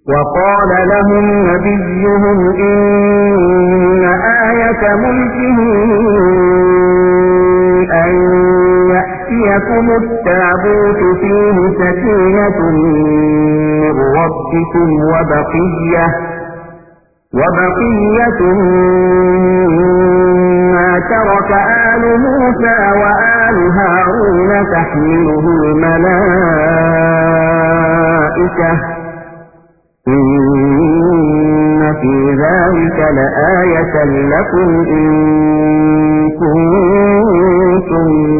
وقال لهم نبيهم إن آية ملكه أن يأتيكم التابوت فيه سكينة من ربكم وبقية مما ترك آل موسى وآل هارون تحمله الملائكة إن في ذلك لآية لكم إن كنتم